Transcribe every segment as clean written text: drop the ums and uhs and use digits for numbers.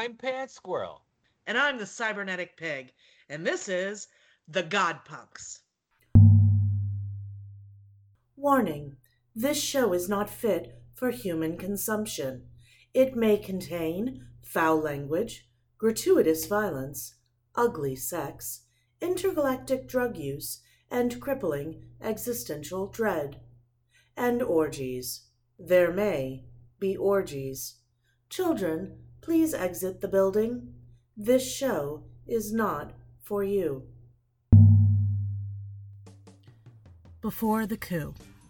I'm Pants Squirrel. And I'm the Cybernetic Pig. And this is The Godpunks. Warning: this show is not fit for human consumption. It may contain foul language, gratuitous violence, ugly sex, intergalactic drug use, and crippling existential dread. And orgies. There may be orgies. Children, please exit the building. This show is not for you. Before the coup.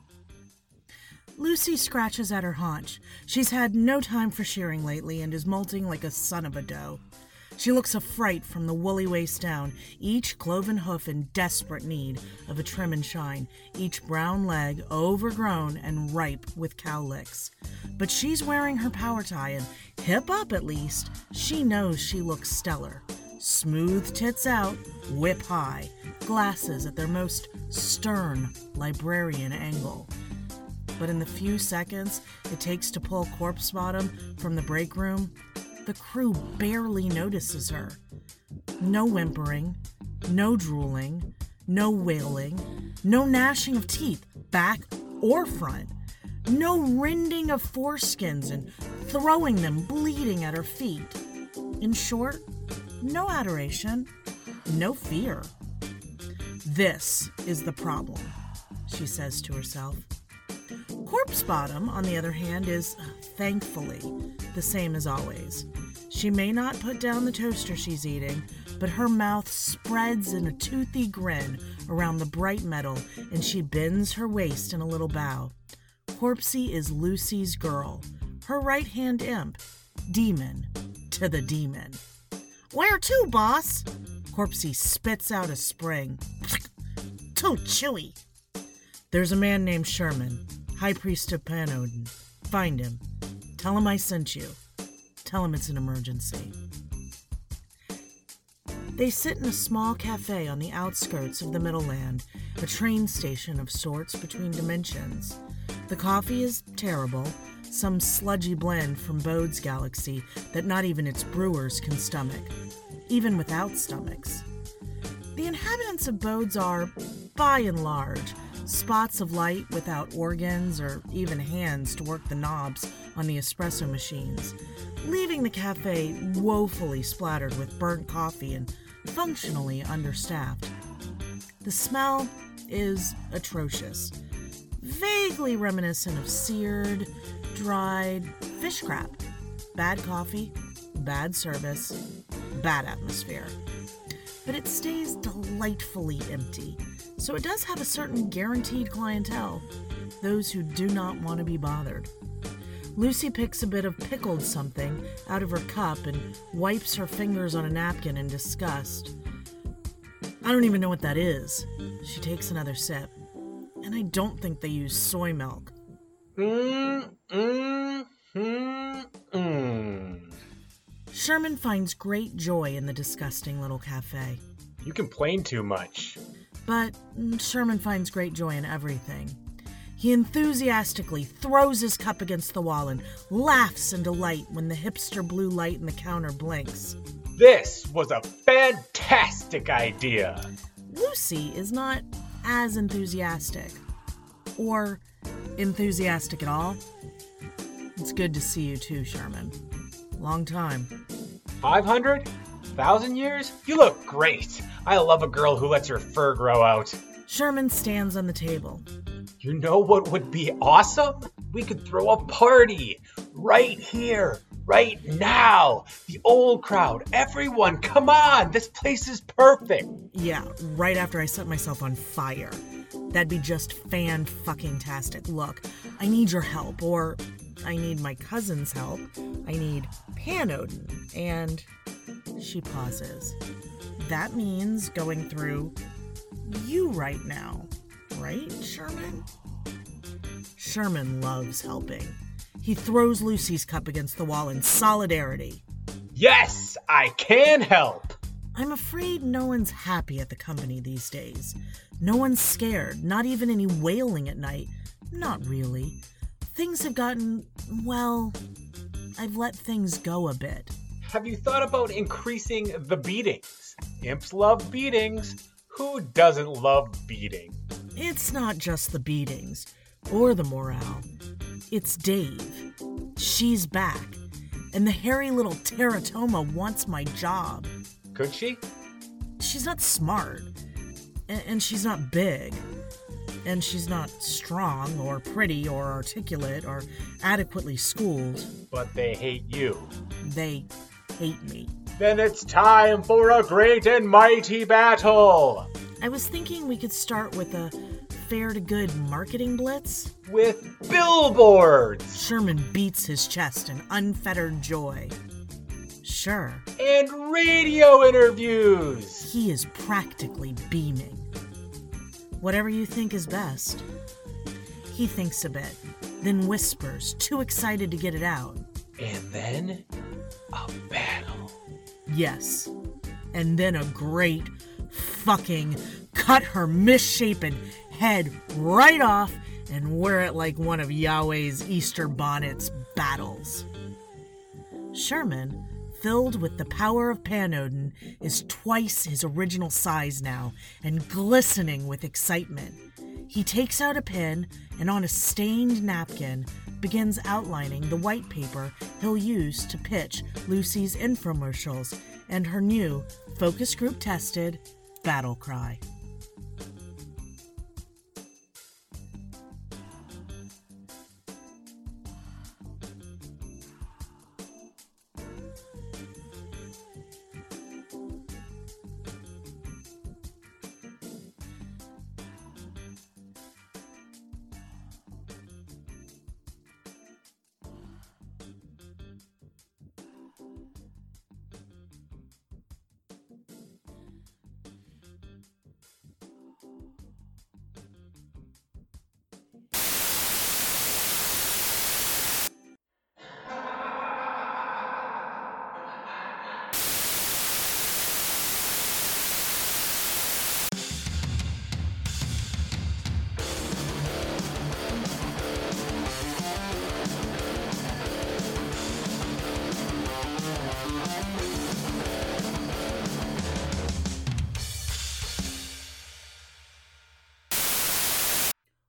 Lucy scratches at her haunch. She's had no time for shearing lately and is molting like a son of a doe. She looks a fright from the woolly waist down, each cloven hoof in desperate need of a trim and shine, each brown leg overgrown and ripe with cow licks. But she's wearing her power tie, and hip up at least, she knows she looks stellar. Smooth tits out, whip high, glasses at their most stern librarian angle. But in the few seconds it takes to pull Corpse Bottom from the break room, the crew barely notices her. No whimpering, no drooling, no wailing, no gnashing of teeth, back or front, no rending of foreskins and throwing them bleeding at her feet. In short, no adoration, no fear. This is the problem, she says to herself. Corpse Bottom, on the other hand, is, thankfully, the same as always. She may not put down the toaster she's eating, but her mouth spreads in a toothy grin around the bright metal, and she bends her waist in a little bow. Corpsey is Lucy's girl, her right-hand imp, demon to the demon. Where to, boss? Corpsey spits out a spring. Too chewy. There's a man named Sherman, High Priest of Panodin. Find him. Tell him I sent you. Tell him it's an emergency. They sit in a small cafe on the outskirts of the Middleland, a train station of sorts between dimensions. The coffee is terrible, some sludgy blend from Bode's galaxy that not even its brewers can stomach, even without stomachs. The inhabitants of Bode's are, by and large, spots of light without organs or even hands to work the knobs on the espresso machines, leaving the cafe woefully splattered with burnt coffee and functionally understaffed. The smell is atrocious, vaguely reminiscent of seared, dried fish crap. Bad coffee, bad service, bad atmosphere. But it stays delightfully empty, so it does have a certain guaranteed clientele, those who do not want to be bothered. Lucy picks a bit of pickled something out of her cup and wipes her fingers on a napkin in disgust. I don't even know what that is. She takes another sip, and I don't think they use soy milk. Sherman finds great joy in the disgusting little cafe. You complain too much. But Sherman finds great joy in everything. He enthusiastically throws his cup against the wall and laughs in delight when the hipster blue light in the counter blinks. This was a fantastic idea. Lucy is not as enthusiastic. Or enthusiastic at all. It's good to see you too, Sherman. Long time. 500? 1,000 years? You look great. I love a girl who lets her fur grow out. Sherman stands on the table. You know what would be awesome? We could throw a party. Right here. Right now. The old crowd. Everyone, come on. This place is perfect. Yeah, right after I set myself on fire. That'd be just fan-fucking-tastic. Look, I need your help, or I need my cousin's help. I need Panodin, and... She pauses. That means going through you right now, right, Sherman? Sherman loves helping. He throws Lucy's cup against the wall in solidarity. Yes, I can help. I'm afraid no one's happy at the company these days. No one's scared, not even any wailing at night. Not really. Things have gotten, well, I've let things go a bit. Have you thought about increasing the beatings? Imps love beatings. Who doesn't love beating? It's not just the beatings or the morale. It's Dave. She's back. And the hairy little teratoma wants my job. Could she? She's not smart. And she's not big. And she's not strong or pretty or articulate or adequately schooled. But they hate you. They hate me. Then it's time for a great and mighty battle! I was thinking we could start with a fair to good marketing blitz. With billboards! Sherman beats his chest in unfettered joy. Sure. And radio interviews! He is practically beaming. Whatever you think is best. He thinks a bit, then whispers, too excited to get it out. And then, a battle. Yes. And then a great fucking cut her misshapen head right off and wear it like one of Yahweh's Easter bonnet's battles. Sherman, filled with the power of Pan-Odin, is twice his original size now and glistening with excitement. He takes out a pen and on a stained napkin begins outlining the white paper he'll use to pitch Lucy's infomercials and her new, focus group tested battle cry.